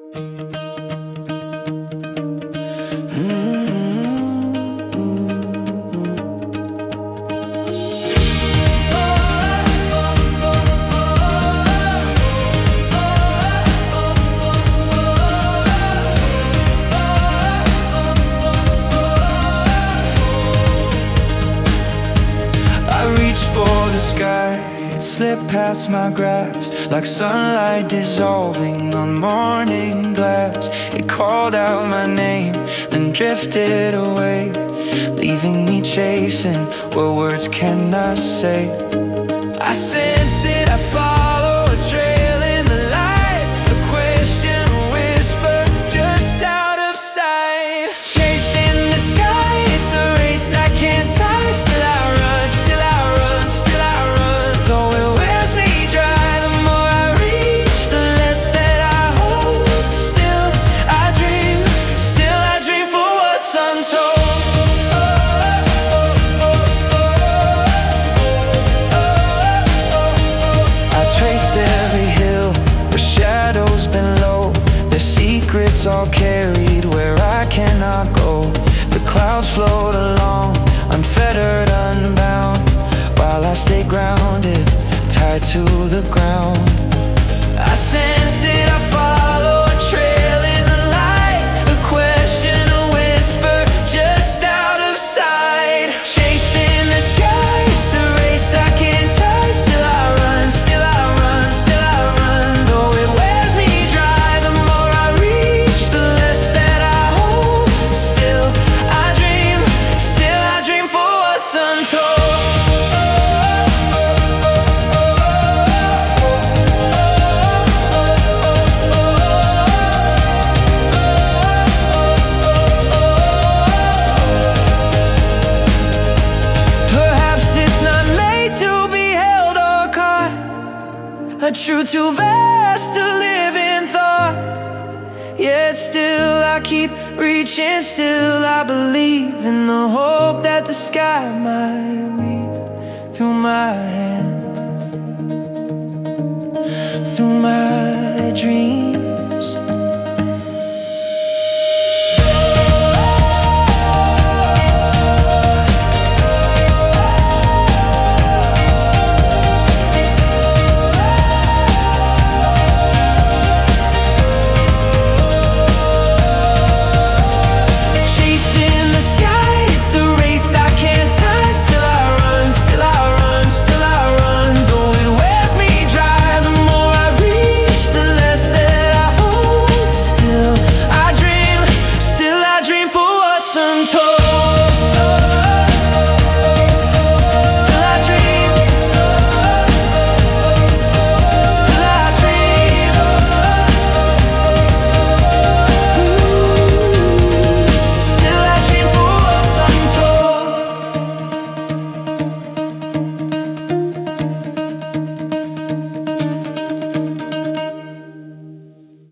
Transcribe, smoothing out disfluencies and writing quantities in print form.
For the sky, it slipped past my grasp like sunlight dissolving on morning glass. It called out my name, then drifted away, leaving me chasing what words cannot say. I sense it, I follow a trail in the light, a question, a whisper, just out of sight. Chasing the sky, it's a race I can't tie. Still I run, still I run, still I run. Though it wears me dry, the more I reach, the less that I hold. Still I dream for what's untold. Secrets all carried where I cannot go. The clouds float along, unfettered, unbound, while I stay grounded, tied to the ground. I sense it, I follow a trail in the light, a question, a whisper, just out of sight. Chasing the sky, it's a race I can't tie. Still I run, still I run, still I run. Though it wears me dry, the more I reach, the less that I hold. Still I dream for what's untold. A truth too vast to live in thought. Yet still I keep reaching, still I believe in the hope that the sky might weave through my hands, through my dreams.